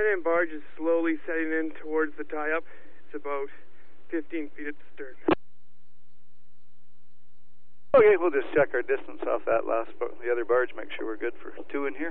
Head-end barge is slowly setting in towards the tie-up. It's about 15 feet at the stern. Okay, we'll just check our distance off that the other barge, make sure we're good for 2 in here.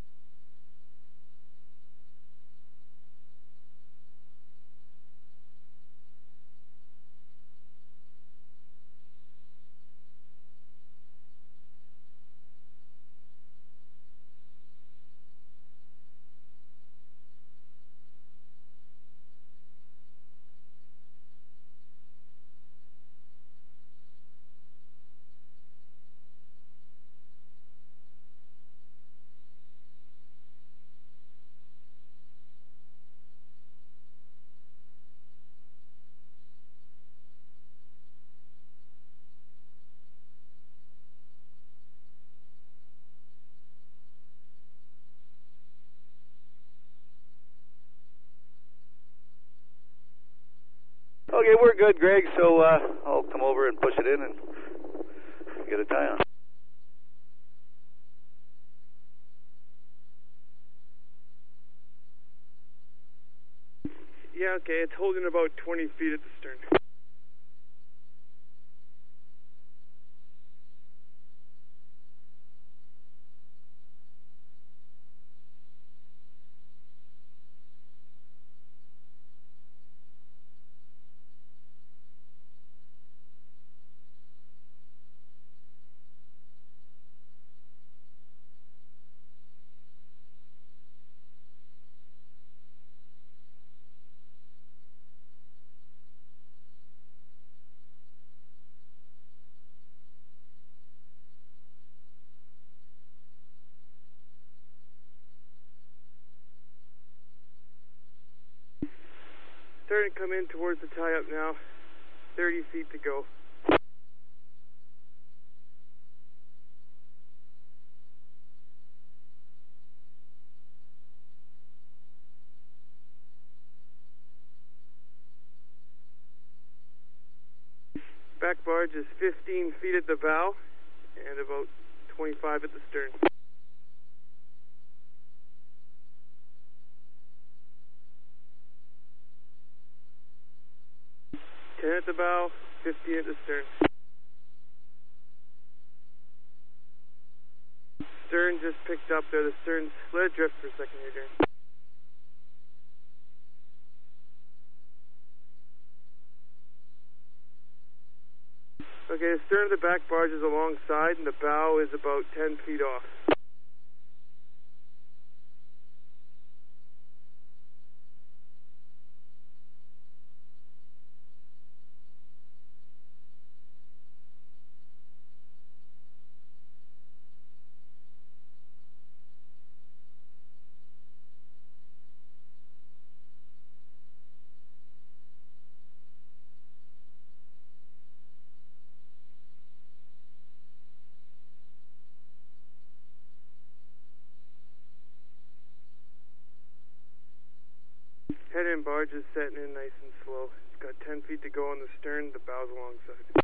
Okay, we're good, Greg, so I'll come over and push it in and get a tie on. Yeah, okay, it's holding about 20 feet at the stern. Starting to come in towards the tie-up now. 30 feet to go. Back barge is 15 feet at the bow and about 25 at the stern. Ten at the bow, 15 at the stern. Stern just picked up there. The stern let it drift for a second here, Darren. Okay, the stern of the back barge is alongside and the bow is about 10 feet off. Head-end barge is setting in nice and slow. It's got 10 feet to go on the stern, the bow's alongside.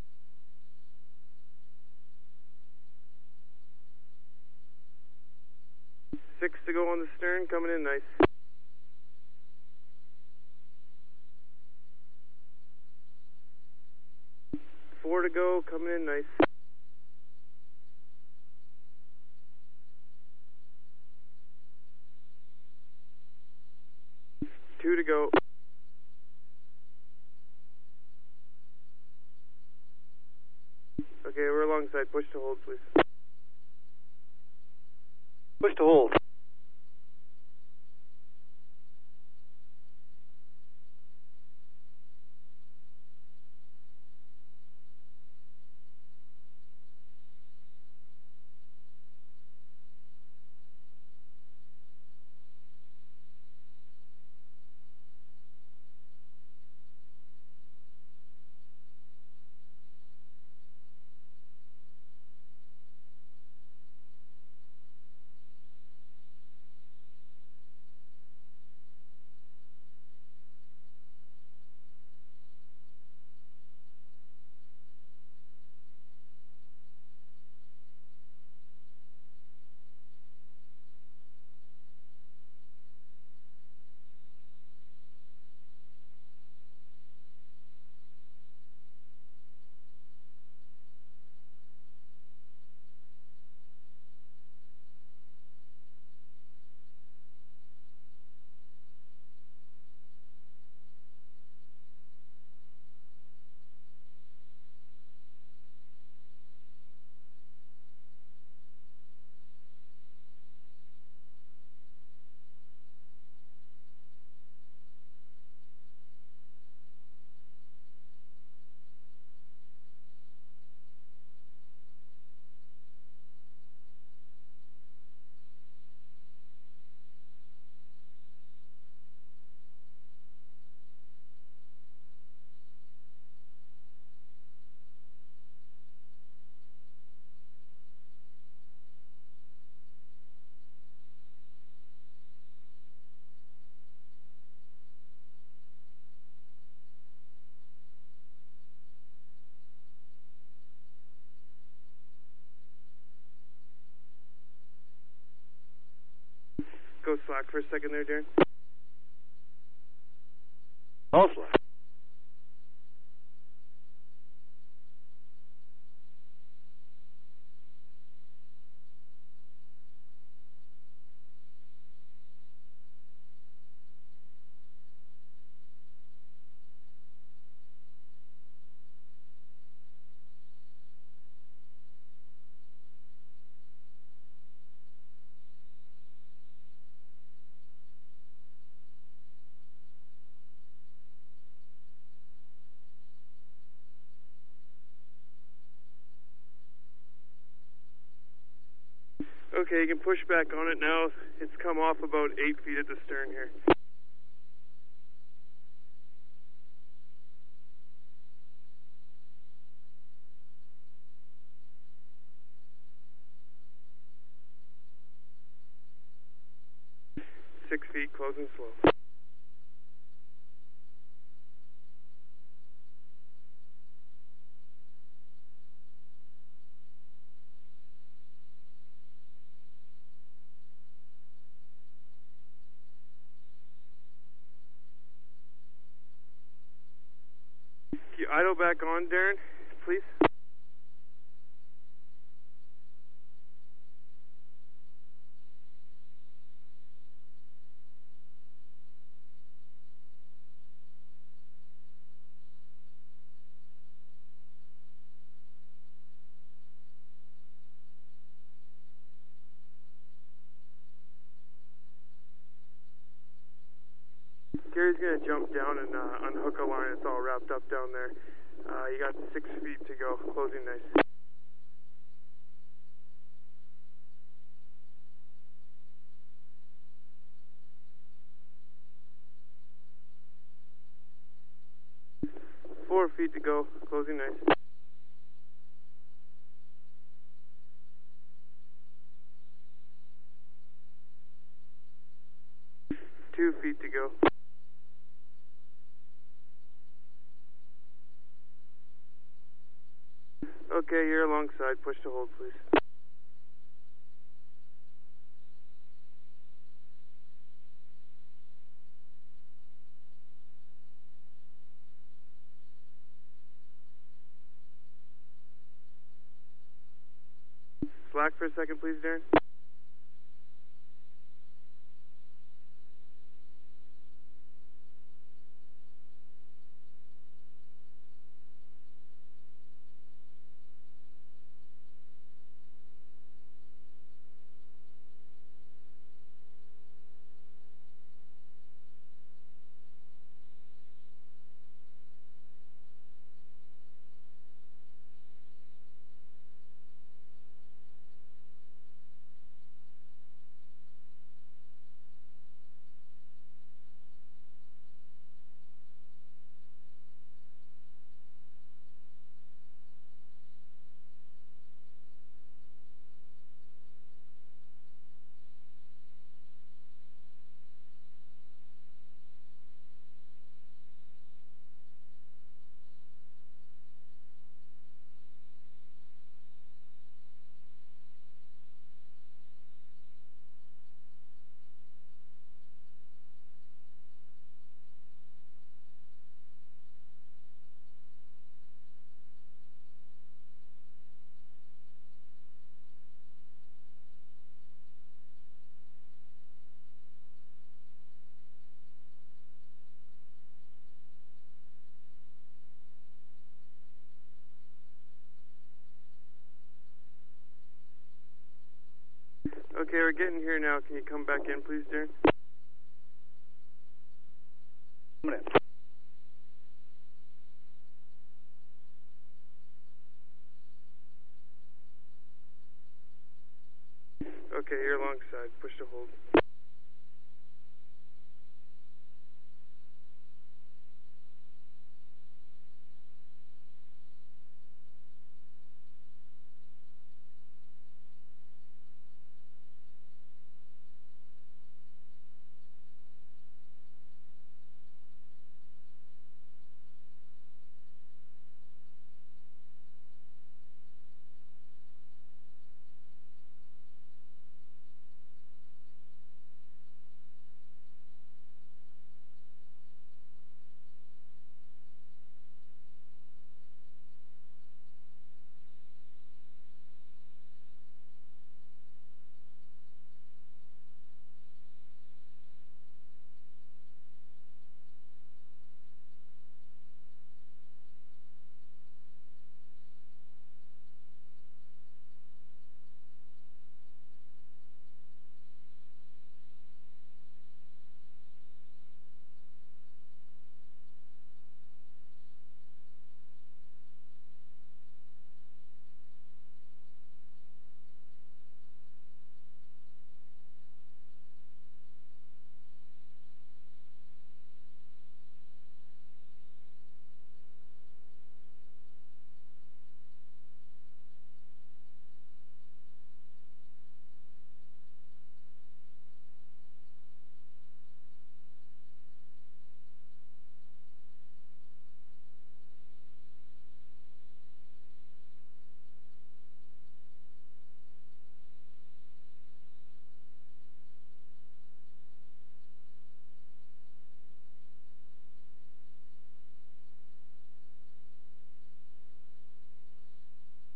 6 to go on the stern, coming in nice. Four to go, coming in nice. Two to go. Okay, we're alongside. Push to hold, please. Push to hold. Go slack for a second there, Darren. All slack. Okay, you can push back on it now. It's come off about 8 feet at the stern here. Six feet, closing slow. Can you idle back on, Darren, please? Gary's going to jump down and unhook a line. It's all wrapped up down there. You got 6 feet to go. Closing nice. Four feet to go. Closing nice. Two feet to go. Okay, you're alongside. Push to hold, please. Slack for a second, please, Darren. Okay, we're getting here now. Can you come back in, please, Darren? Coming in. Okay, you're alongside. Push to hold.